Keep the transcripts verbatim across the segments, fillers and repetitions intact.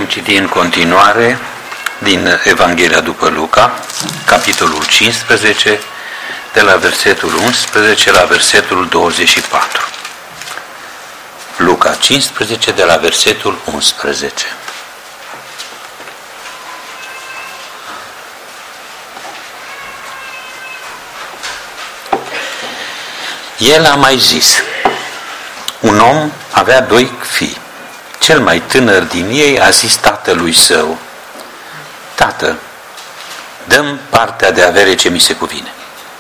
Vom citi în continuare din Evanghelia după Luca, capitolul cincisprezece, de la versetul unsprezece la versetul douăzeci și patru. Luca cincisprezece, de la versetul unsprezece. El a mai zis: un om avea doi fii. Cel mai tânăr din ei a zis tatălui său: Tată, dă-mi partea de avere ce mi se cuvine.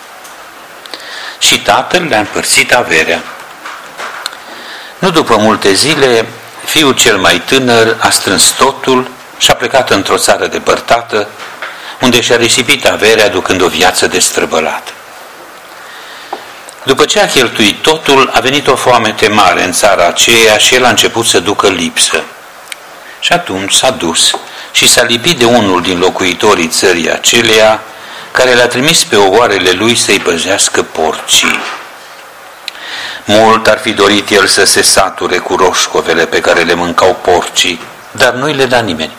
Și tatăl le-a împărțit averea. Nu după multe zile, fiul cel mai tânăr a strâns totul și a plecat într-o țară depărtată, unde și-a risipit averea ducând o viață destrăbălată. După ce a cheltuit totul, a venit o foamete mare în țara aceea și el a început să ducă lipsă. Și atunci s-a dus și s-a lipit de unul din locuitorii țării aceleia, care l-a trimis pe ogoarele lui să-i păzească porcii. Mult ar fi dorit el să se sature cu roșcovele pe care le mâncau porcii, dar nu-i le da nimeni.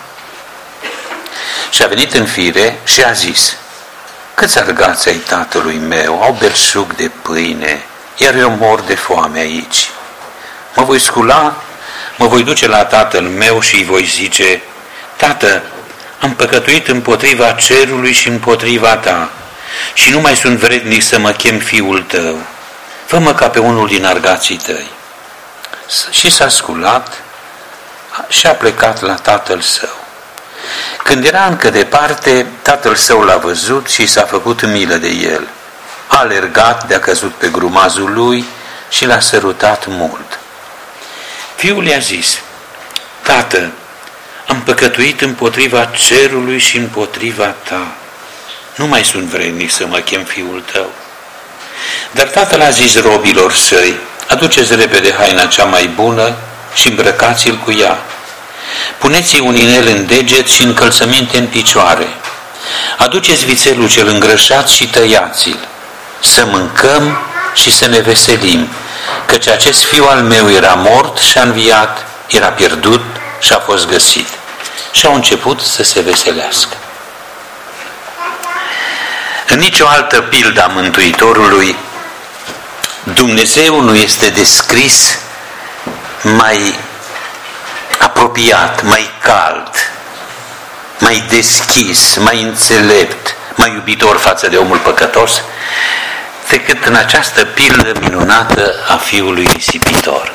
Și a venit în fire și a zis: câți argați ai tatălui meu au belșug de pâine, iar eu mor de foame aici. Mă voi scula, mă voi duce la tatăl meu și îi voi zice: Tată, am păcătuit împotriva cerului și împotriva ta și nu mai sunt vrednic să mă chem fiul tău. Fă-mă ca pe unul din argații tăi. Și s-a sculat și a plecat la tatăl său. Când era încă departe, tatăl său l-a văzut și s-a făcut milă de el. A alergat de-a căzut pe grumazul lui și l-a sărutat mult. Fiul i-a zis: Tată, am păcătuit împotriva cerului și împotriva ta. Nu mai sunt vrednic să mă chem fiul tău. Dar tatăl a zis robilor săi: aduceți repede haina cea mai bună și îmbrăcați-l cu ea. Puneți-i un inel în deget și încălțăminte în picioare. Aduceți vițelul cel îngrășat și tăiați-l. Să mâncăm și să ne veselim, căci acest fiu al meu era mort și a înviat, era pierdut și a fost găsit. Și au început să se veselească. În nicio altă pildă a Mântuitorului, Dumnezeu nu este descris mai apropiat, mai cald, mai deschis, mai înțelept, mai iubitor față de omul păcătos, decât în această pildă minunată a fiului risipitor.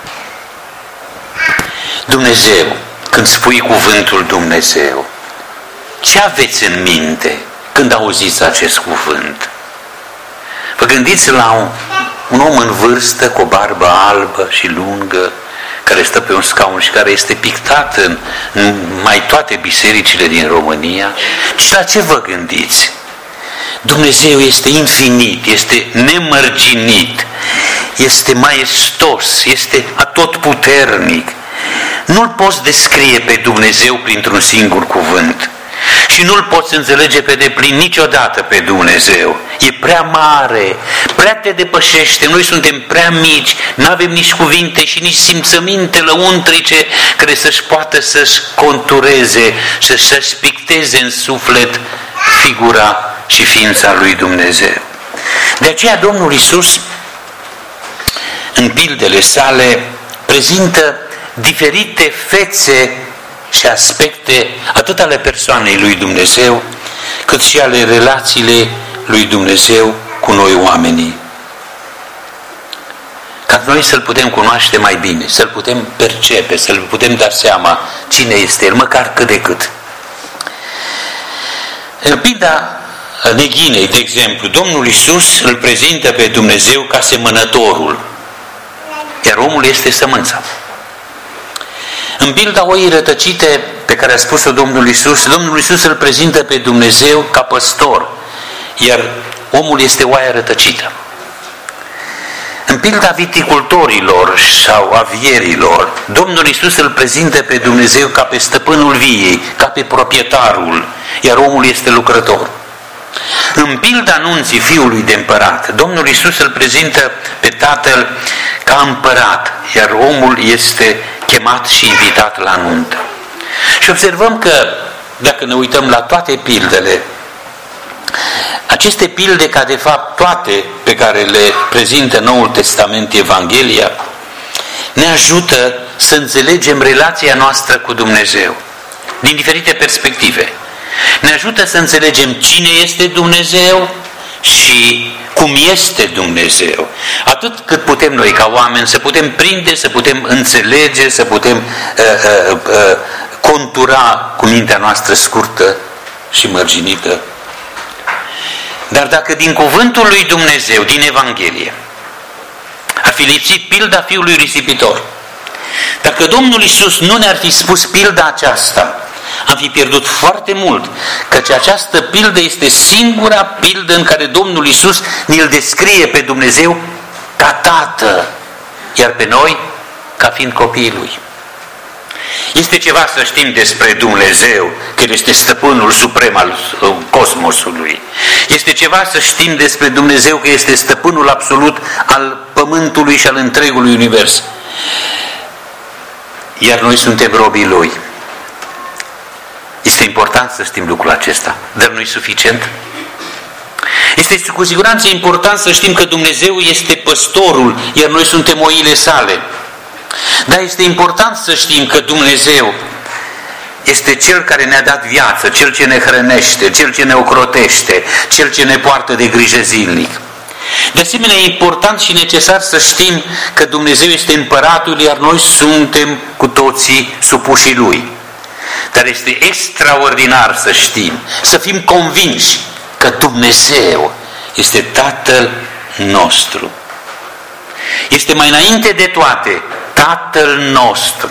Dumnezeu, când spui cuvântul Dumnezeu, ce aveți în minte când auziți acest cuvânt? Vă gândiți la un, un om în vârstă cu o barbă albă și lungă, care stă pe un scaun și care este pictat în, în mai toate bisericile din România? Și la ce vă gândiți? Dumnezeu este infinit, este nemărginit, este maestos, este atotputernic. Nu-L poți descrie pe Dumnezeu printr-un singur cuvânt și nu-L poți înțelege pe deplin niciodată pe Dumnezeu. E prea mare, prea te depășește, noi suntem prea mici, nu avem nici cuvinte și nici simțăminte lăuntrice care să-și poată să-și contureze, să-și picteze în suflet figura și ființa lui Dumnezeu. De aceea Domnul Iisus, în pildele sale, prezintă diferite fețe și aspecte atât ale persoanei lui Dumnezeu, cât și ale relațiile lui Dumnezeu cu noi oamenii. Ca noi să-L putem cunoaște mai bine, să-L putem percepe, să-L putem da seama cine este El, măcar cât de cât. În pilda neghinei, de exemplu, Domnul Iisus îl prezintă pe Dumnezeu ca semănătorul, iar omul este sămânța. În pilda oii rătăcite pe care a spus-o Domnul Iisus, Domnul Iisus îl prezintă pe Dumnezeu ca păstor, iar omul este oaia rătăcită. În pilda viticultorilor sau a vierilor, Domnul Iisus îl prezintă pe Dumnezeu ca pe stăpânul viei, ca pe proprietarul, iar omul este lucrător. În pilda anunții fiului de împărat, Domnul Iisus îl prezintă pe Tatăl ca împărat, iar omul este chemat și invitat la nuntă. Și observăm că, dacă ne uităm la toate pildele, aceste pilde, ca de fapt toate pe care le prezintă Noul Testament, Evanghelia, ne ajută să înțelegem relația noastră cu Dumnezeu din diferite perspective. Ne ajută să înțelegem cine este Dumnezeu și cum este Dumnezeu. Atât cât putem noi ca oameni să putem prinde, să putem înțelege, să putem uh, uh, uh, contura cu mintea noastră scurtă și mărginită. Dar dacă din cuvântul lui Dumnezeu, din Evanghelie, ar fi lipsit pilda fiului risipitor, dacă Domnul Iisus nu ne-ar fi spus pilda aceasta, am fi pierdut foarte mult, căci această pildă este singura pildă în care Domnul Iisus ne-l descrie pe Dumnezeu ca Tată, iar pe noi ca fiind copiii Lui. Este ceva să știm despre Dumnezeu, că El este stăpânul suprem al cosmosului. Este ceva să știm despre Dumnezeu, că este stăpânul absolut al pământului și al întregului univers. Iar noi suntem robii Lui. Este important să știm lucrul acesta, dar nu e suficient. Este cu siguranță important să știm că Dumnezeu este păstorul, iar noi suntem oile sale. Dar este important să știm că Dumnezeu este Cel care ne-a dat viață, Cel ce ne hrănește, Cel ce ne ocrotește, Cel ce ne poartă de grijă zilnic. De asemenea, e important și necesar să știm că Dumnezeu este împăratul, iar noi suntem cu toții supușii Lui. Dar este extraordinar să știm, să fim convinși că Dumnezeu este Tatăl nostru. Este mai înainte de toate Tatăl nostru.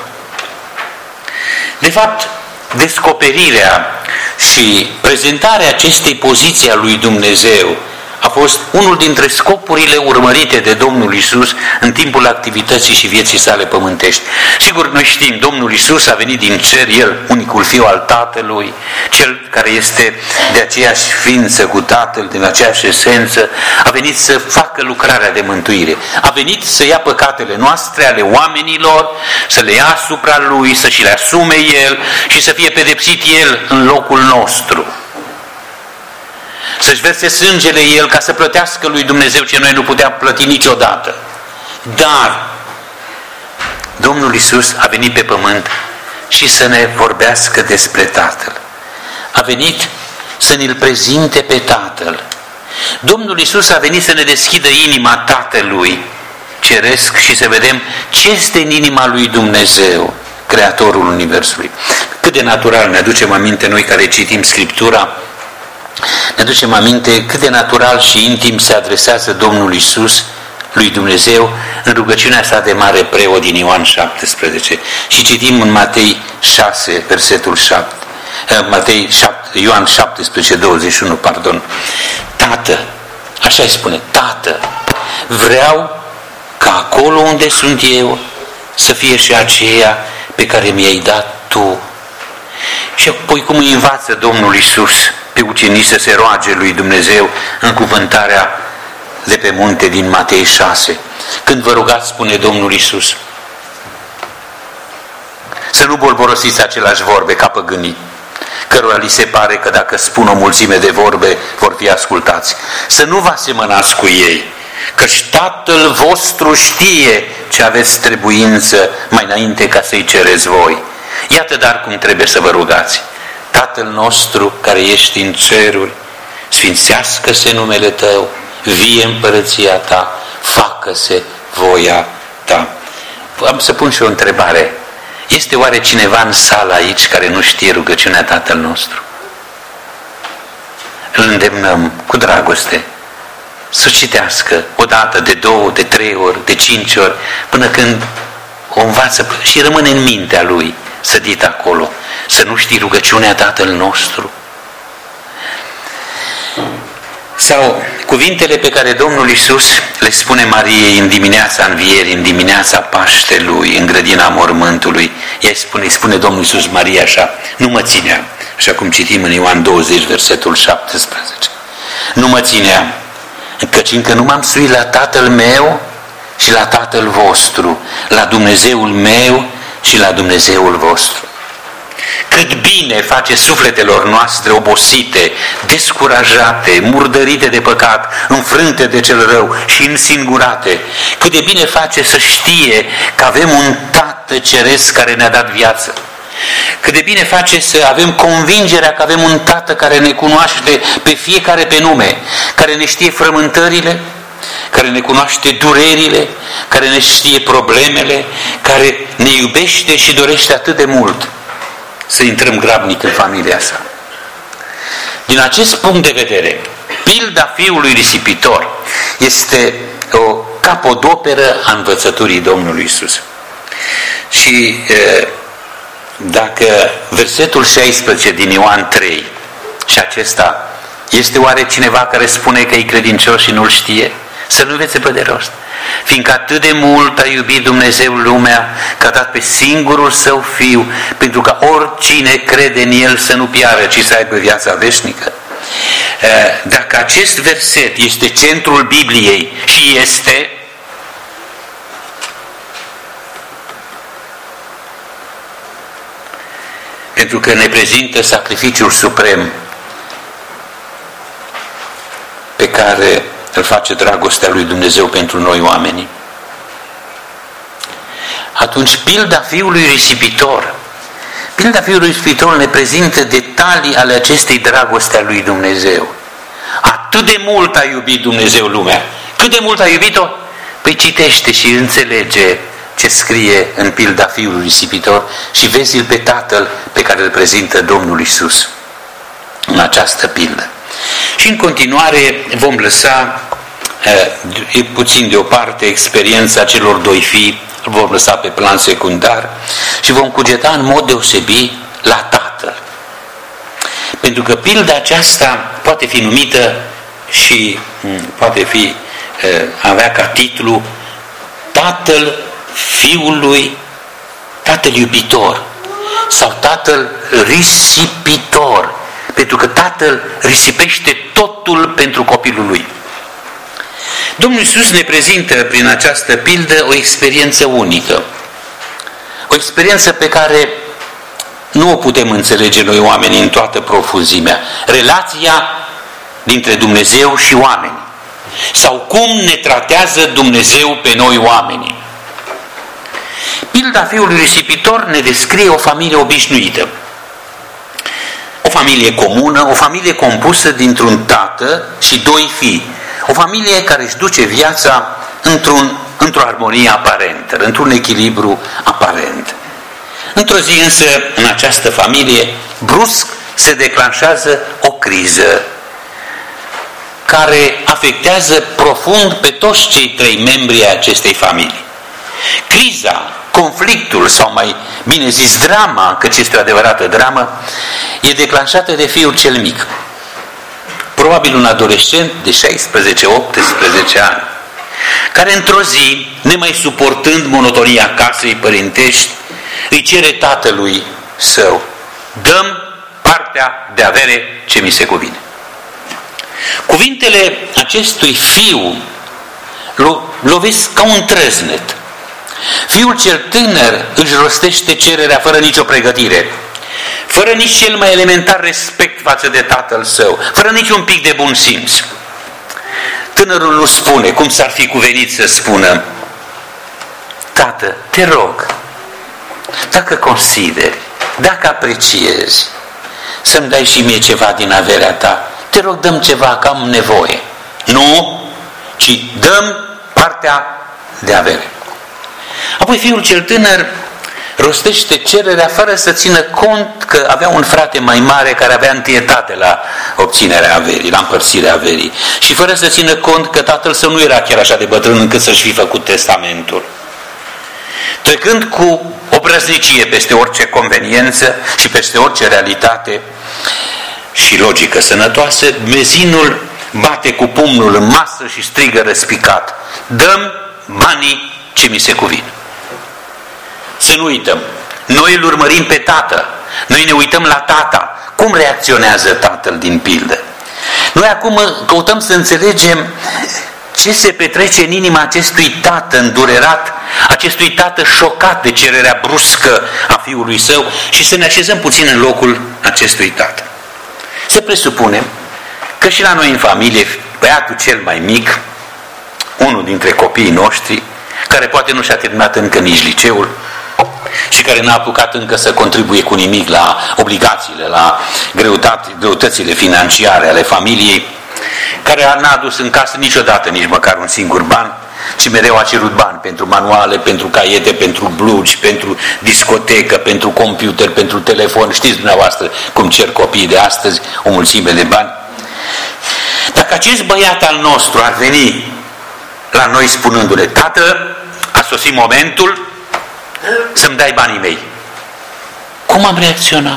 De fapt, descoperirea și prezentarea acestei poziții a lui Dumnezeu a fost unul dintre scopurile urmărite de Domnul Iisus în timpul activității și vieții sale pământești. Sigur, noi știm, Domnul Iisus a venit din cer, El, unicul Fiu al Tatălui, Cel care este de aceeași ființă cu Tatăl, din aceeași esență, a venit să facă lucrarea de mântuire. A venit să ia păcatele noastre, ale oamenilor, să le ia asupra Lui, să și le asume El și să fie pedepsit El în locul nostru. Să-și verse sângele El ca să plătească lui Dumnezeu ce noi nu puteam plăti niciodată. Dar Domnul Iisus a venit pe pământ și să ne vorbească despre Tatăl. A venit să ne-L prezinte pe Tatăl. Domnul Iisus a venit să ne deschidă inima Tatălui ceresc și să vedem ce este în inima lui Dumnezeu, Creatorul Universului. Cât de natural ne aducem aminte noi care citim Scriptura, ne aducem aminte cât de natural și intim se adresează Domnul Iisus lui Dumnezeu în rugăciunea sa de mare preot din Ioan șaptesprezece. Și citim în Matei șase, versetul șapte, Matei șapte, Ioan șaptesprezece, douăzeci și unu, pardon. Tată, așa îi spune, Tată, vreau ca acolo unde sunt eu să fie și aceea pe care mi-ai dat Tu. Și apoi cum îi învață Domnul Iisus pe ucenici să se roage lui Dumnezeu în cuvântarea de pe munte din Matei șase. Când vă rugați, spune Domnul Iisus, să nu bolborosiți aceleași vorbe ca păgânii, cărora li se pare că dacă spun o mulțime de vorbe vor fi ascultați. Să nu vă asemănați cu ei, căci Tatăl vostru știe ce aveți trebuință mai înainte ca să-i cereți voi. Iată dar cum trebuie să vă rugați. Tatăl nostru care ești în ceruri, sfințească-se numele Tău, vie împărăția Ta, facă-se voia Ta. Am să pun și o întrebare. Este oare cineva în sală aici care nu știe rugăciunea Tatăl nostru? Îl îndemnăm cu dragoste să citească o dată, de două, de trei ori, de cinci ori, până când o învață și rămâne în mintea lui sădit acolo. Să nu știi rugăciunea Tatăl nostru? Sau cuvintele pe care Domnul Iisus le spune Mariei în dimineața învierii, în dimineața Paștelui, în grădina mormântului. Ea spune, spune Domnul Iisus Maria așa, nu mă ținea, așa cum citim în Ioan douăzeci, versetul șaptesprezece. Nu mă ținea, căci încă nu m-am suit la Tatăl meu și la Tatăl vostru, la Dumnezeul meu și la Dumnezeul vostru. cât bine face sufletelor noastre obosite, descurajate, murdărite de păcat, înfrânte de cel rău și însingurate. Cât de bine face să știe că avem un Tată Ceresc care ne-a dat viață. Cât de bine face să avem convingerea că avem un Tată care ne cunoaște pe fiecare pe nume, care ne știe frământările, care ne cunoaște durerile, care ne știe problemele, care ne iubește și dorește atât de mult să intrăm grabnic în familia sa. Din acest punct de vedere, pilda fiului risipitor este o capodoperă a învățăturii Domnului Iisus. Și dacă versetul șaisprezece din Ioan trei, și acesta este oare cineva care spune că e credincios și nu-l știe? Să nu învețe pe de rost. Fiindcă atât de mult a iubit Dumnezeu lumea, că a dat pe singurul Său Fiu, pentru ca oricine crede în El să nu piară, ci să aibă viața veșnică. Dacă acest verset este centrul Bibliei și este, pentru că ne prezintă sacrificiul suprem pe care îl face dragostea lui Dumnezeu pentru noi oamenii, atunci pilda fiului risipitor, pilda fiului risipitor ne prezintă detalii ale acestei dragoste a lui Dumnezeu. Atât de mult a iubit Dumnezeu lumea. Cât de mult a iubit-o? Păi citește și înțelege ce scrie în pilda fiului risipitor și vezi-l pe Tatăl pe care îl prezintă Domnul Iisus în această pildă. Și în continuare vom lăsa e puțin deoparte experiența celor doi fii, îl vom lăsa pe plan secundar și vom cugeta în mod deosebit la Tatăl. Pentru că pilda aceasta poate fi numită și poate fi avea ca titlu Tatăl Fiului, Tatăl iubitor sau Tatăl risipitor, pentru că Tatăl risipește totul pentru copilul lui. Domnul Iisus ne prezintă prin această pildă o experiență unică, o experiență pe care nu o putem înțelege noi oamenii în toată profunzimea, relația dintre Dumnezeu și oameni, sau cum ne tratează Dumnezeu pe noi oamenii. Pilda fiului risipitor ne descrie o familie obișnuită, o familie comună, o familie compusă dintr-un tată și doi fii, o familie care își duce viața într-un, într-o armonie aparentă, într-un echilibru aparent. Într-o zi însă, în această familie, brusc se declanșează o criză care afectează profund pe toți cei trei membri ai acestei familii. Criza, conflictul, sau mai bine zis drama, căci este o adevărată dramă, e declanșată de fiul cel mic. Probabil un adolescent de șaisprezece optsprezece ani, care într-o zi, nemai suportând monotonia casei părintești, îi cere tatălui său: dă-mi partea de avere ce mi se cuvine. Cuvintele acestui fiu lovesc ca un trăznet. Fiul cel tânăr își rostește cererea fără nicio pregătire, fără nici cel mai elementar respect față de tatăl său, fără nici un pic de bun simț. Tânărul nu spune, cum s-ar fi cuvenit să spună: tată, te rog, dacă consideri, dacă apreciezi, să-mi dai și mie ceva din averea ta. Te rog, dăm ceva, că am nevoie. Nu, ci dăm partea de avere. Apoi fiul cel tânăr rostește cererea fără să țină cont că avea un frate mai mare care avea întâietate la obținerea averii, la împărțirea averii, și fără să țină cont că tatăl său nu era chiar așa de bătrân încât să-și fi făcut testamentul. Trecând cu obrăznicie peste orice conveniență și peste orice realitate și logică sănătoasă, mezinul bate cu pumnul în masă și strigă răspicat: dă-mi banii ce mi se cuvin. Să nu uităm, noi îl urmărim pe tată, noi ne uităm la tata. Cum reacționează tatăl din pildă? Noi acum căutăm să înțelegem Ce se petrece în inima acestui tată îndurerat, acestui tată șocat de cererea bruscă a fiului său, și să ne așezăm puțin în locul acestui tată. Să presupunem că și la noi în familie, băiatul cel mai mic, unul dintre copiii noștri, care poate nu și-a terminat încă nici liceul și care n-a apucat încă să contribuie cu nimic la obligațiile, la greutate, greutățile financiare ale familiei, care n-a adus în casă niciodată nici măcar un singur ban, ci mereu a cerut bani pentru manuale, pentru caiete, pentru blugi, pentru discotecă, pentru computer, pentru telefon. Știți dumneavoastră cum cer copiii de astăzi o mulțime de bani. Dacă acest băiat al nostru ar veni la noi spunându-le: tată, a sosit momentul să-mi dai banii mei, cum am reacționat?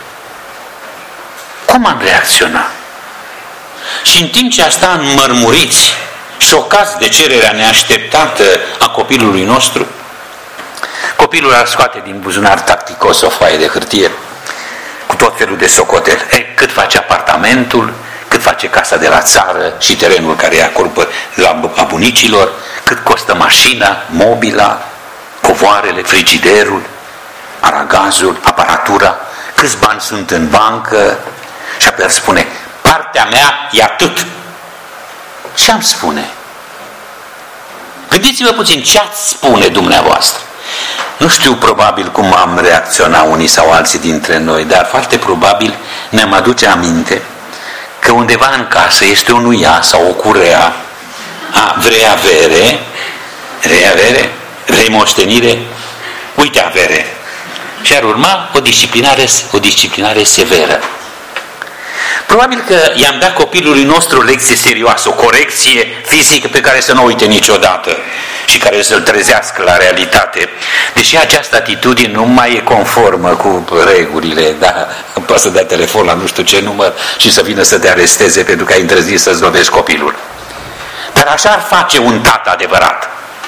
Cum am reacționat? Și în timp ce asta înmărmuriți, șocați de cererea neașteptată a copilului nostru, copilul ar scoate din buzunar tacticos o foaie de hârtie cu tot felul de socotel. E, cât face apartamentul, cât face casa de la țară și terenul care e acolo la a bunicilor, cât costă mașina, mobila, covoarele, frigiderul, aragazul, aparatura, câți bani sunt în bancă, și apoi ar spune: partea mea e atât. Ce am spune? Gândiți-vă puțin ce ați spune dumneavoastră. Nu știu probabil cum am reacționat unii sau alții dintre noi, dar foarte probabil ne-am aduce aminte că undeva în casă este o nuia sau o curea. A, vrei avere? Vrei avere? Vrei moștenire? Uite avere. Și ar urma o disciplinare, o disciplinare severă. Probabil că i-am dat copilului nostru o lecție serioasă, o corecție fizică pe care să nu o uite niciodată și care să-l trezească la realitate. Deși această atitudine nu mai e conformă cu regulile, da? Poate să dea telefon la nu știu ce număr și să vină să te aresteze pentru că ai îndrăznit să-ți lovești copilul. Dar așa ar face un tată adevărat.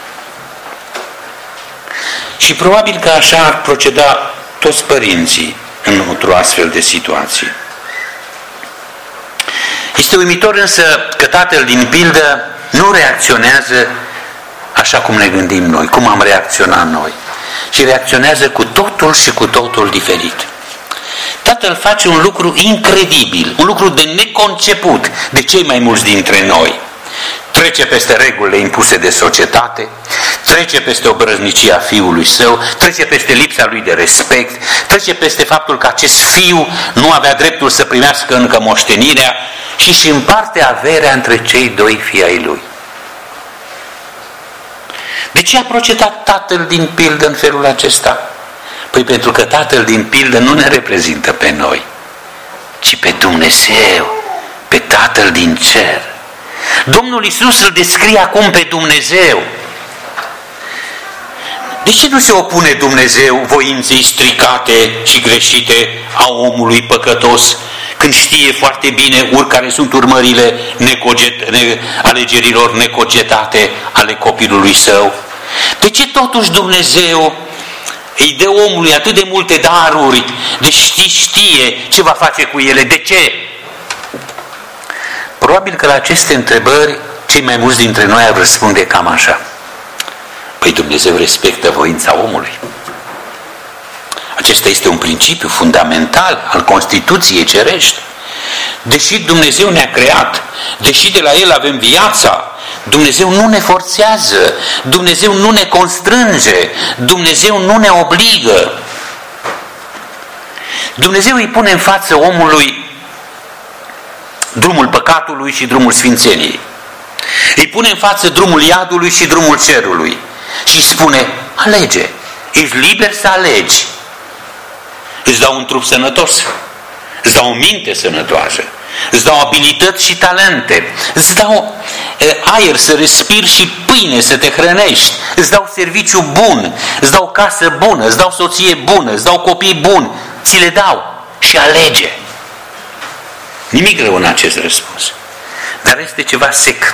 Și probabil că așa ar proceda toți părinții într-o astfel de situație. Este uimitor însă că tatăl din pildă nu reacționează așa cum ne gândim noi, cum am reacționat noi, ci reacționează cu totul și cu totul diferit. Tatăl face un lucru incredibil, un lucru de neconceput de cei mai mulți dintre noi. Trece peste regulile impuse de societate, trece peste obrăznicia fiului său, trece peste lipsa lui de respect, trece peste faptul că acest fiu nu avea dreptul să primească încă moștenirea și își împarte averea între cei doi fii ai lui. De ce a procedat tatăl din pildă în felul acesta? Păi pentru că tatăl din pildă nu ne reprezintă pe noi, ci pe Dumnezeu, pe Tatăl din cer. Domnul Iisus îl descrie acum pe Dumnezeu. De ce nu se opune Dumnezeu voinței stricate și greșite a omului păcătos, când știe foarte bine care sunt urmările necoget, ne, alegerilor necogetate ale copilului său? De ce totuși Dumnezeu îi dă omului atât de multe daruri, deși știe ce va face cu ele? De ce? Probabil că la aceste întrebări cei mai mulți dintre noi ar răspunde cam așa: păi Dumnezeu respectă voința omului. Acesta este un principiu fundamental al Constituției cerești. Deși Dumnezeu ne-a creat, deși de la El avem viața, Dumnezeu nu ne forțează, Dumnezeu nu ne constrânge, Dumnezeu nu ne obligă. Dumnezeu îi pune în față omului drumul păcatului și drumul sfințeniei. Îi pune în față drumul iadului și drumul cerului și îi spune: alege, ești liber să alegi. Îți dau un trup sănătos, îți dau o minte sănătoasă, îți dau abilități și talente, îți dau e, aer să respiri și pâine să te hrănești, îți dau serviciu bun, îți dau casă bună, îți dau soție bună, îți dau copii buni, ți le dau și alege. Nimic rău în acest răspuns, dar este ceva sec.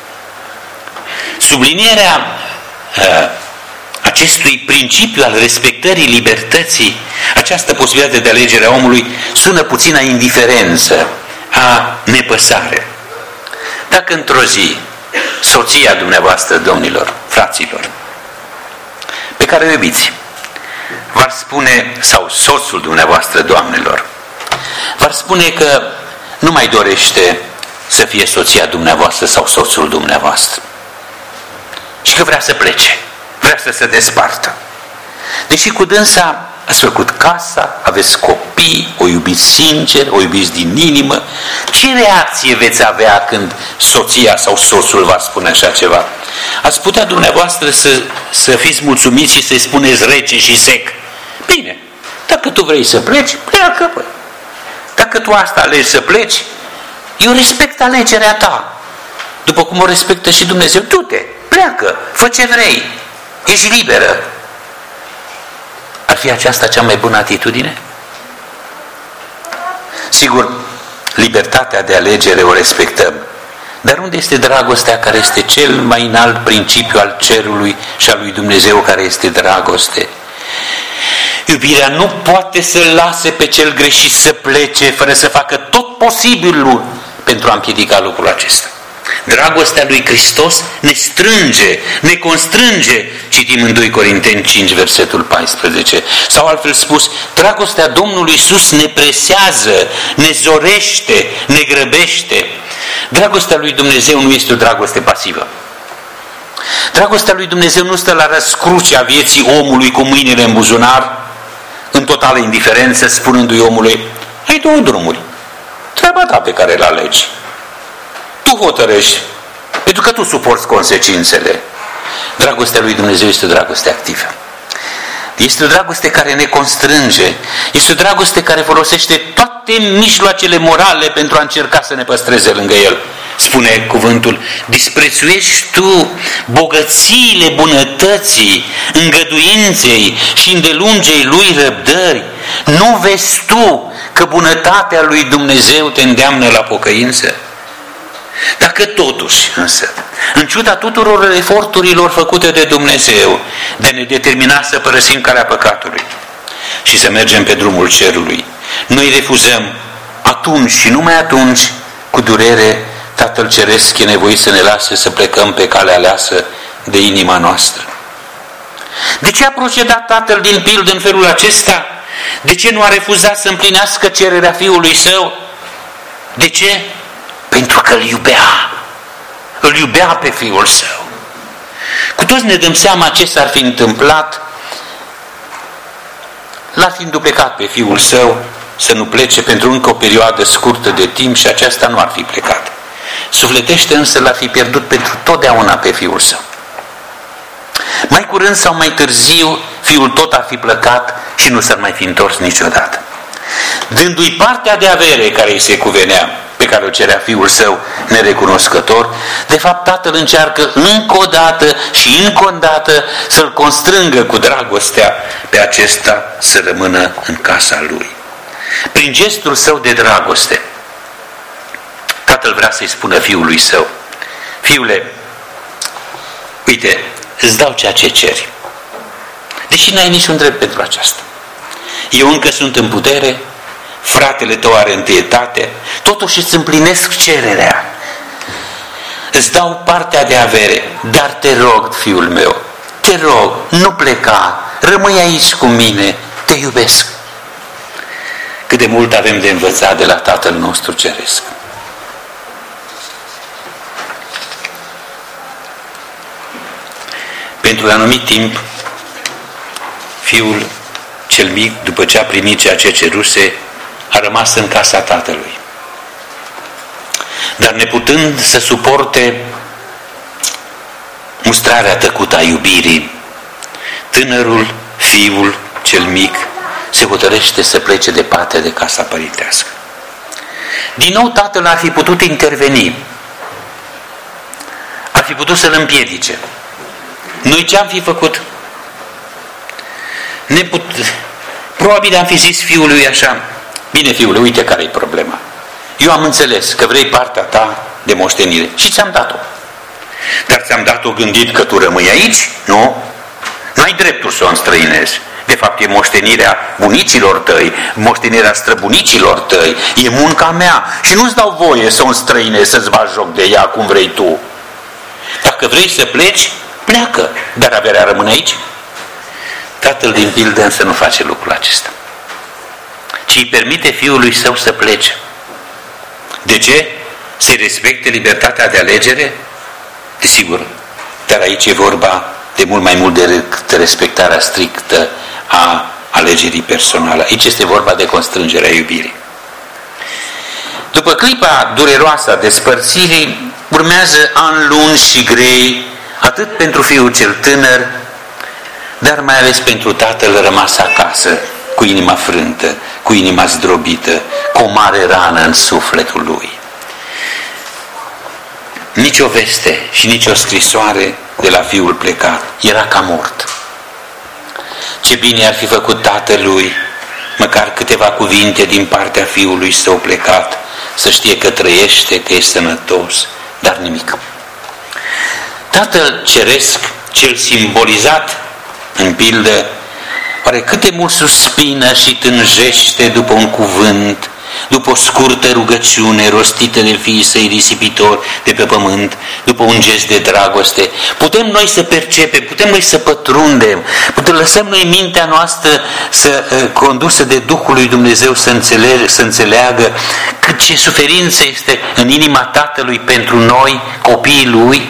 Sublinierea uh, acestui principiu al respectării libertății, această posibilitate de alegere a omului, sună puțin a indiferență, a nepăsare. Dacă într-o zi soția dumneavoastră, domnilor, fraților, pe care o iubiți, v-ar spune, sau soțul dumneavoastră, doamnelor, v-ar spune că nu mai dorește să fie soția dumneavoastră sau soțul dumneavoastră și că vrea să plece, vrea să se despartă. Deși cu dânsa ați făcut casa, aveți copii, o iubiți sincer, o iubiți din inimă, ce reacție veți avea când soția sau soțul va spune așa ceva? Ați putea dumneavoastră să, să fiți mulțumiți și să-i spuneți rece și sec: bine, dacă tu vrei să pleci, pleacă, bă. Dacă tu asta alegi să pleci, eu respect alegerea ta, după cum o respectă și Dumnezeu. Du-te, pleacă, fă ce vrei, ești liberă. Ar fi aceasta cea mai bună atitudine? Sigur, libertatea de alegere o respectăm, dar unde este dragostea, care este cel mai înalt principiu al cerului și al lui Dumnezeu, care este dragoste? Iubirea nu poate să lase pe cel greșit să plece fără să facă tot posibilul pentru a împiedica lucrul acesta. Dragostea lui Hristos ne strânge, ne constrânge, citim în doi Corinteni cinci, versetul paisprezece. Sau altfel spus, dragostea Domnului Iisus ne presează, ne zorește, ne grăbește. Dragostea lui Dumnezeu nu este o dragoste pasivă. Dragostea lui Dumnezeu nu stă la răscrucea vieții omului cu mâinile în buzunar, în totală indiferență, spunându-i omului: ai două drumuri, treaba ta pe care le alegi, tu hotărăști, pentru că tu suporți consecințele. Dragostea lui Dumnezeu este o dragoste activă. Este o dragoste care ne constrânge. Este o dragoste care folosește toate mijloacele morale pentru a încerca să ne păstreze lângă El. Spune cuvântul: disprețuiești tu bogățiile bunătății, îngăduinței și îndelungei Lui răbdări? Nu vezi tu că bunătatea lui Dumnezeu te îndeamnă la pocăință? Dacă totuși, însă, în ciuda tuturor eforturilor făcute de Dumnezeu de ne determina să părăsim calea păcatului și să mergem pe drumul cerului, noi refuzăm, atunci și numai atunci, cu durere, Tatăl Ceresc e nevoit să ne lase să plecăm pe calea aleasă de inima noastră. De ce a procedat Tatăl din pildă în felul acesta? De ce nu a refuzat să împlinească cererea Fiului Său? De ce? Pentru că îl iubea. Îl iubea pe Fiul Său. Cu toți ne dăm seama ce s-ar fi întâmplat l-ar fi înduplecat pe Fiul Său să nu plece pentru încă o perioadă scurtă de timp și aceasta nu ar fi plecat. Sufletește însă l-ar fi pierdut pentru totdeauna pe Fiul Său. Mai curând sau mai târziu, Fiul tot ar fi plecat și nu s-ar mai fi întors niciodată. Dându-i partea de avere care îi se cuvenea, pe care o cerea Fiul Său nerecunoscător, de fapt Tatăl încearcă încă o dată și încă o dată să-l constrângă cu dragostea pe acesta să rămână în casa Lui. Prin gestul Său de dragoste, Tatăl vrea să-i spună Fiului Său: Fiule, uite, îți dau ceea ce ceri, deși n-ai niciun drept pentru aceasta. Eu încă sunt în putere, fratele tău are întâietate, totuși îți împlinesc cererea. Îți dau partea de avere, dar te rog, fiul meu, te rog, nu pleca, rămâi aici cu mine, te iubesc. Cât de mult avem de învățat de la Tatăl nostru Ceresc. Pentru un anumit timp, fiul cel mic, după ce a primit ceea ce ceruse, a rămas în casa tatălui. Dar neputând să suporte mustrarea tăcută a iubirii, tânărul, fiul cel mic, se hotărăște să plece departe de casa părintească. Din nou tatăl ar fi putut interveni, ar fi putut să-l împiedice. Noi ce am fi făcut? Neput... Probabil am fi zis fiului așa: bine, fiule, uite care e problema. Eu am înțeles că vrei partea ta de moștenire și ți-am dat-o. Dar ți-am dat-o gândit că tu rămâi aici? Nu. Nu ai dreptul să o înstrăinezi. De fapt, e moștenirea bunicilor tăi, moștenirea străbunicilor tăi, e munca mea și nu-ți dau voie să o înstrăinezi, să-ți bagi joc de ea cum vrei tu. Dacă vrei să pleci, pleacă, dar averea rămâne aici. Tatăl din pildă însă nu face lucrul acesta, ci îi permite fiului său să plece. De ce? Se respecte libertatea de alegere? Desigur, dar aici e vorba de mult mai mult de respectarea strictă a alegerii personale. Aici este vorba de constrângerea iubirii. După clipa dureroasă a despărțirii, urmează ani lungi și grei, atât pentru fiul cel tânăr, dar mai ales pentru tatăl rămas acasă, cu inima frântă, cu inima zdrobită, cu o mare rană în sufletul lui. Nici o veste și nici o scrisoare de la fiul plecat. Era ca mort. Ce bine ar fi făcut tatălui măcar câteva cuvinte din partea fiului său plecat, să știe că trăiește, că e sănătos, dar nimic. Tatăl ceresc, cel simbolizat în pildă, oare cât de mult suspină și tânjește după un cuvânt, după o scurtă rugăciune rostită de fiii săi risipitori de pe pământ, după un gest de dragoste. Putem noi să percepem, putem noi să pătrundem, putem lăsăm noi mintea noastră să uh, condusă de Duhul lui Dumnezeu să, înțelege, să înțeleagă cât ce suferință este în inima Tatălui pentru noi, copiii Lui.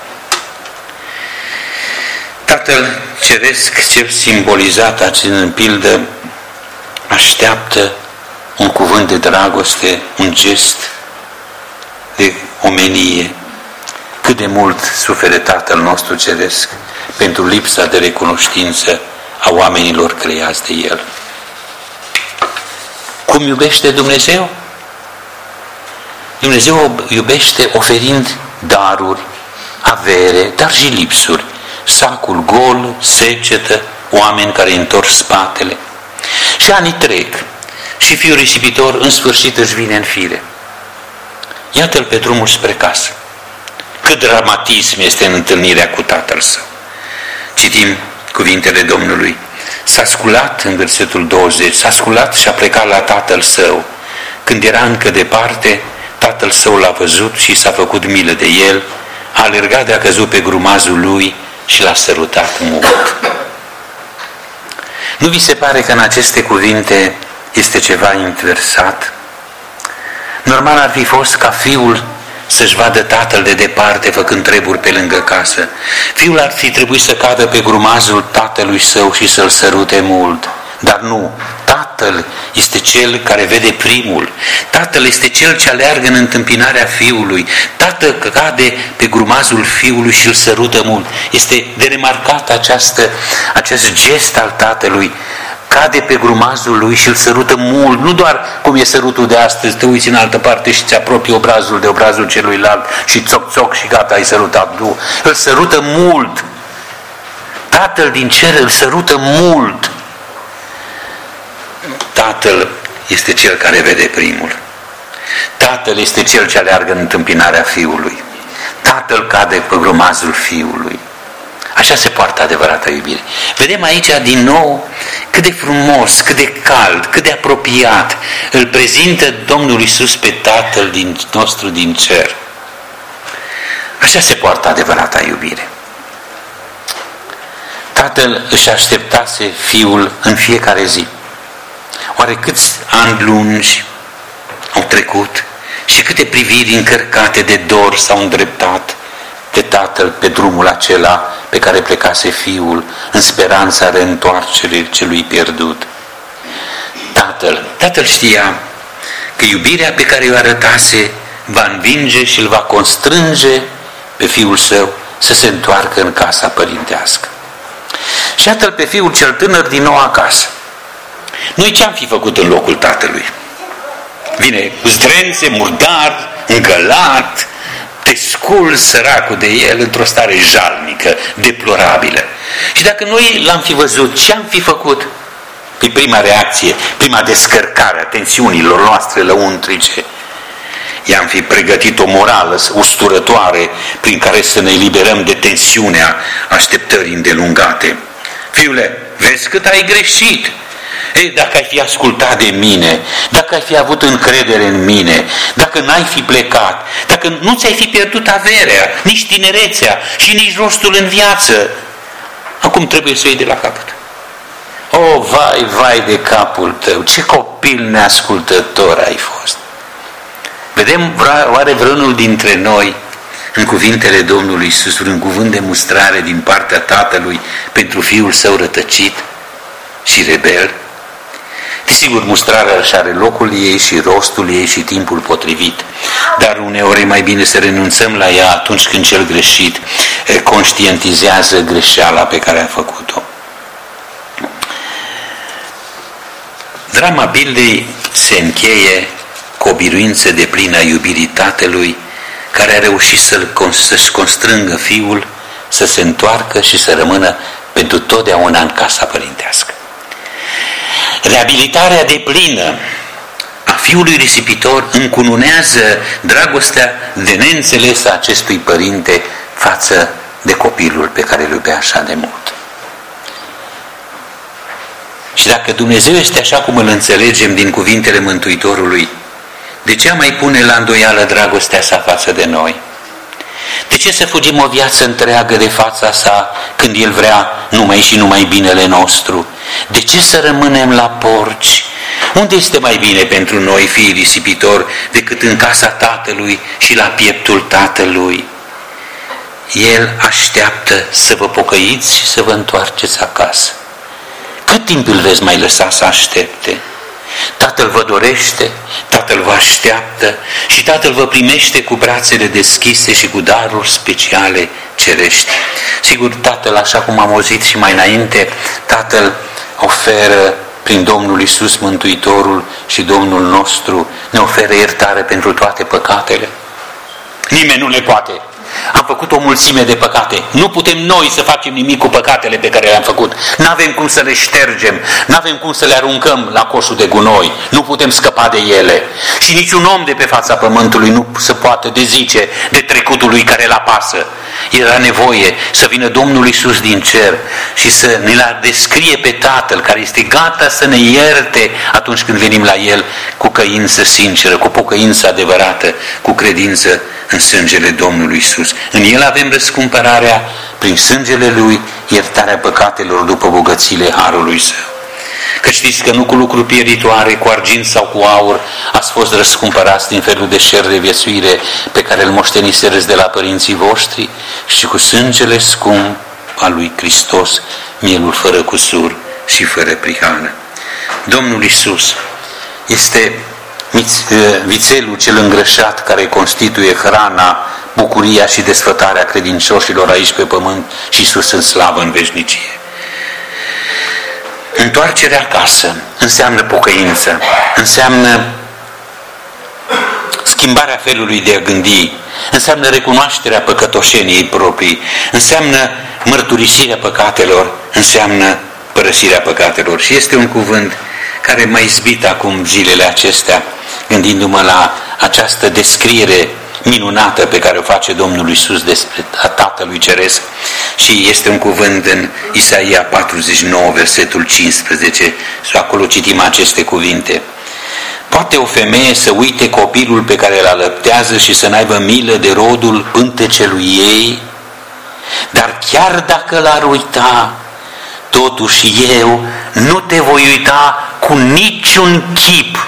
Tatăl ceresc, cel simbolizat aici în pildă, așteaptă un cuvânt de dragoste, un gest de omenie. Cât de mult sufere Tatăl nostru ceresc pentru lipsa de recunoștință a oamenilor creați de El. Cum iubește Dumnezeu? Dumnezeu iubește oferind daruri, avere, dar și lipsuri. Sacul gol, secetă, oameni care întorc spatele. Și anii trec și fiul risipitor în sfârșit își vine în fire. Iată-l pe drumul spre casă. Cât dramatism este în întâlnirea cu tatăl său. Citim cuvintele Domnului. S-a sculat în versetul douăzeci, s-a sculat și a plecat la tatăl său. Când era încă departe, tatăl său l-a văzut și s-a făcut milă de el, a alergat de a căzut pe grumazul lui și l-a sărutat mult. Nu vi se pare că în aceste cuvinte este ceva inversat? Normal ar fi fost ca fiul să-și vadă tatăl de departe făcând treburi pe lângă casă. Fiul ar fi trebuit să cadă pe grumazul tatălui său și să-l sărute mult. Dar nu, tatăl este cel care vede primul. Tatăl este cel ce aleargă în întâmpinarea fiului. Tatăl cade pe grumazul fiului și îl sărută mult. Este de remarcat această, acest gest al tatălui. Cade pe grumazul lui și îl sărută mult. Nu doar cum e sărutul de astăzi, te uiți în altă parte și ți apropii obrazul de obrazul celuilalt și țoc-țoc și gata, ai sărutat. Nu, îl sărută mult. Tatăl din cer îl sărută mult. Tatăl este cel care vede primul. Tatăl este cel ce aleargă în întâmpinarea fiului. Tatăl cade pe grumazul fiului. Așa se poartă adevărata iubire. Vedem aici din nou cât de frumos, cât de cald, cât de apropiat îl prezintă Domnul Iisus pe Tatăl din, nostru din cer. Așa se poartă adevărata iubire. Tatăl își așteptase fiul în fiecare zi. Oare câți ani lungi au trecut și câte priviri încărcate de dor s-au îndreptat de tatăl pe drumul acela pe care plecase fiul în speranța reîntoarcerii celui pierdut. Tatăl, tatăl știa că iubirea pe care o arătase va învinge și îl va constrânge pe fiul său să se întoarcă în casa părintească. Și iată-l pe fiul cel tânăr din nou acasă. Noi ce-am fi făcut în locul tatălui? Vine cu zdrențe, murdar, îngălat, te scul săracul de el într-o stare jalnică, deplorabilă. Și dacă noi l-am fi văzut, ce-am fi făcut? Pe prima reacție, prima descărcare a tensiunilor noastre lăuntrice, i-am fi pregătit o morală usturătoare prin care să ne eliberăm de tensiunea așteptării îndelungate. Fiule, vezi cât ai greșit. Ei, dacă ai fi ascultat de mine, dacă dacă ai fi avut încredere în mine, dacă n-ai fi plecat, dacă nu ți-ai fi pierdut averea, nici tinerețea și nici rostul în viață, acum trebuie să o iei de la capăt. O, vai, vai de capul tău, ce copil neascultător ai fost! Vedem oare vreunul dintre noi în cuvintele Domnului Iisus, vreun cuvânt de mustrare din partea Tatălui pentru Fiul Său rătăcit și rebel? Desigur, mustrarea își are locul ei și rostul ei și timpul potrivit, dar uneori e mai bine să renunțăm la ea atunci când cel greșit conștientizează greșeala pe care a făcut-o. Drama Bildei se încheie cu o biruință de plină a iubirii Tatălui, care a reușit să-și constrângă Fiul să se întoarcă și să rămână pentru totdeauna în casa părintească. Reabilitarea deplină a fiului risipitor încununează dragostea de neînțeles a acestui părinte față de copilul pe care îl iubea așa de mult. Și dacă Dumnezeu este așa cum îl înțelegem din cuvintele Mântuitorului, de ce mai pune la îndoială dragostea sa față de noi? De ce să fugim o viață întreagă de fața sa când El vrea numai și numai binele nostru? De ce să rămânem la porci? Unde este mai bine pentru noi, fiii risipitori, decât în casa Tatălui și la pieptul Tatălui? El așteaptă să vă pocăiți și să vă întoarceți acasă. Cât timp îl veți mai lăsa să aștepte? Tatăl vă dorește, Tatăl vă așteaptă și Tatăl vă primește cu brațele deschise și cu daruri speciale cerești. Sigur, Tatăl, așa cum am auzit și mai înainte, Tatăl oferă prin Domnul Iisus Mântuitorul și Domnul nostru, ne oferă iertare pentru toate păcatele. Nimeni nu le poate. Am făcut o mulțime de păcate. Nu putem noi să facem nimic cu păcatele pe care le-am făcut. N-avem cum să le ștergem, n-avem cum să le aruncăm la coșul de gunoi. Nu putem scăpa de ele. Și niciun om de pe fața pământului nu se poate dezice de trecutul lui care îl apasă. Era nevoie să vină Domnul Iisus din cer și să ne-l descrie pe Tatăl, care este gata să ne ierte atunci când venim la El cu căință sinceră, cu pocăință adevărată, cu credință în sângele Domnului Iisus. În El avem răscumpărarea, prin sângele Lui, iertarea păcatelor după bogățiile harului Său. Că știți că nu cu lucruri pieritoare, cu argint sau cu aur, ați fost răscumpărați din felul de șer de viețuire pe care îl moșteniserăți de la părinții voștri, și cu sângele scump al lui Hristos, mielul fără cusur și fără prihană. Domnul Iisus este vițelul cel îngrășat care constituie hrana, bucuria și desfătarea credincioșilor aici pe pământ și sus în slavă în veșnicie. Întoarcerea acasă înseamnă pocăință, înseamnă schimbarea felului de a gândi, înseamnă recunoașterea păcătoșeniei proprii, înseamnă mărturisirea păcatelor, înseamnă părăsirea păcatelor. Și este un cuvânt care m-a izbit acum zilele acestea, gândindu-mă la această descriere minunată pe care o face Domnul Iisus despre Tatălui Ceresc, și este un cuvânt în Isaia patruzeci și nouă, versetul cincisprezece, și acolo citim aceste cuvinte. Poate o femeie să uite copilul pe care îl alăptează și să n-aibă milă de rodul pântecelui ei? Dar chiar dacă l-ar uita, totuși eu nu te voi uita cu niciun chip.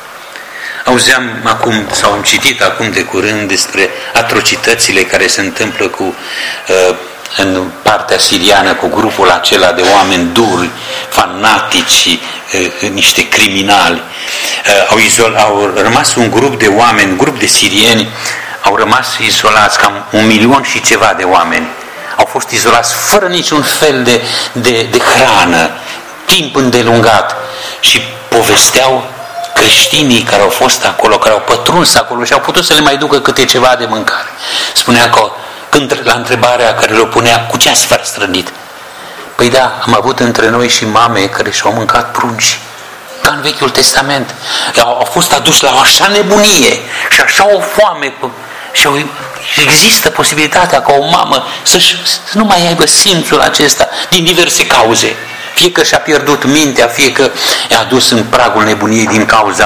Auzeam acum, sau am citit acum de curând despre atrocitățile care se întâmplă cu, uh, în partea siriană cu grupul acela de oameni duri, fanatici, uh, niște criminali. Uh, au, izol, au rămas un grup de oameni, un grup de sirieni, au rămas izolați, cam un milion și ceva de oameni. Au fost izolați fără niciun fel de, de, de hrană, timp îndelungat, și povesteau creștinii care au fost acolo, care au pătruns acolo și au putut să le mai ducă câte ceva de mâncare. Spunea că când, la întrebarea care le-o punea, cu ce ați fost strănit? Păi da, am avut între noi și mame care și-au mâncat prunci, ca în Vechiul Testament. Au, au fost aduși la o așa nebunie și așa o foame, și au, există posibilitatea ca o mamă să-și, să nu mai aibă simțul acesta din diverse cauze. Fie că și-a pierdut mintea, fie că i-a dus în pragul nebuniei din cauza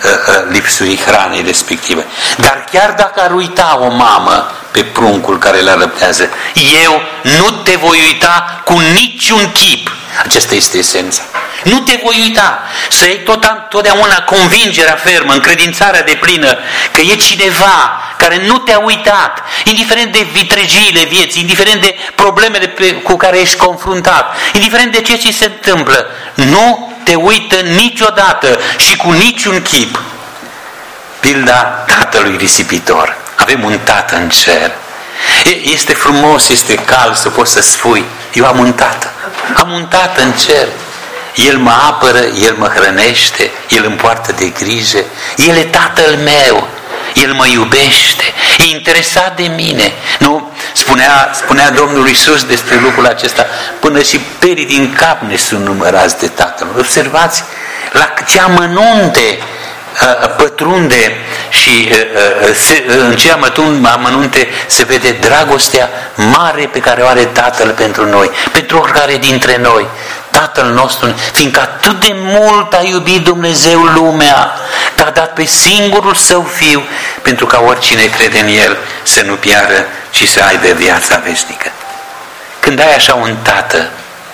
lipsui hranei respective. Dar chiar dacă ar uita o mamă pe pruncul care le răbdează, eu nu te voi uita cu niciun chip. Aceasta este esența. Nu te voi uita. Să ai tot, totdeauna convingerea fermă, încredințarea deplină că e cineva care nu te-a uitat, indiferent de vitregiile vieții, indiferent de problemele pe, cu care ești confruntat, indiferent de ce ți se întâmplă. Nu te uită niciodată și cu niciun chip. Pilda tatălui risipitor. Avem un tată în cer. Este frumos, este cald să poți să spui, eu am un tată. Am un tată în cer. El mă apără, El mă hrănește, El îmi poartă de grijă. El e tatăl meu. El mă iubește, e interesat de mine. Nu? Spunea, spunea Domnul Iisus despre lucrul acesta, până și perii din cap ne sunt numărați de Tatăl. Observați la ce amănunte uh, pătrunde și uh, se, uh, în ce amănunte se vede dragostea mare pe care o are Tatăl pentru noi, pentru oricare dintre noi. Tatăl nostru, fiindcă atât de mult a iubit Dumnezeu lumea, că a dat pe singurul Său Fiu, pentru ca oricine crede în El să nu piară, ci să aibă viața veșnică. Când ai așa un Tată,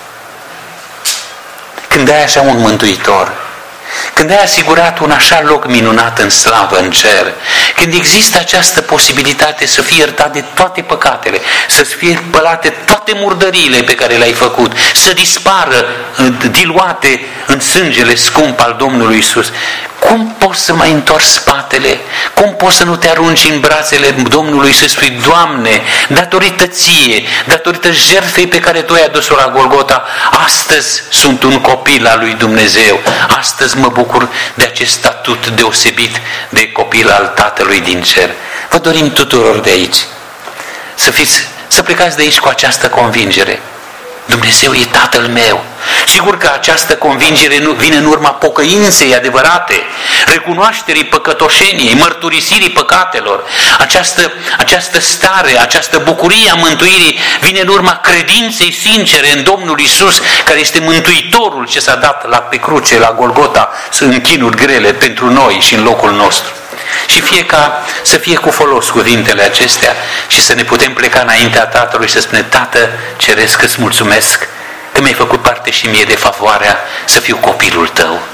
când ai așa un Mântuitor, când ai asigurat un așa loc minunat în slavă, în cer, când există această posibilitate să fii iertat de toate păcatele, să fie spălate toate murdăriile pe care le-ai făcut, să dispară diluate în sângele scump al Domnului Iisus, cum poți să mai întorci spatele? Cum poți să nu te arunci în brațele Domnului Iisus? Spui, Doamne, datorită Ție, datorită jertfei pe care Tu ai adus-o la Golgota, astăzi sunt un copil al lui Dumnezeu. Astăzi mă bucur de acest statut deosebit de copil al Tatălui din cer. Vă dorim tuturor de aici să fiți, să plecați de aici cu această convingere. Dumnezeu e Tatăl meu. Sigur că această convingere nu vine în urma pocăinței adevărate, recunoașterii păcătoșeniei, mărturisirii păcatelor. Această, această stare, această bucurie a mântuirii vine în urma credinței sincere în Domnul Iisus, care este Mântuitorul ce s-a dat la, pe cruce, la Golgota, în chinuri grele pentru noi și în locul nostru. Și fie ca să fie cu folos cuvintele acestea și să ne putem pleca înaintea Tatălui și să spune, Tată Ceresc, îți mulțumesc că mi-ai făcut parte și mie de favoarea să fiu copilul Tău.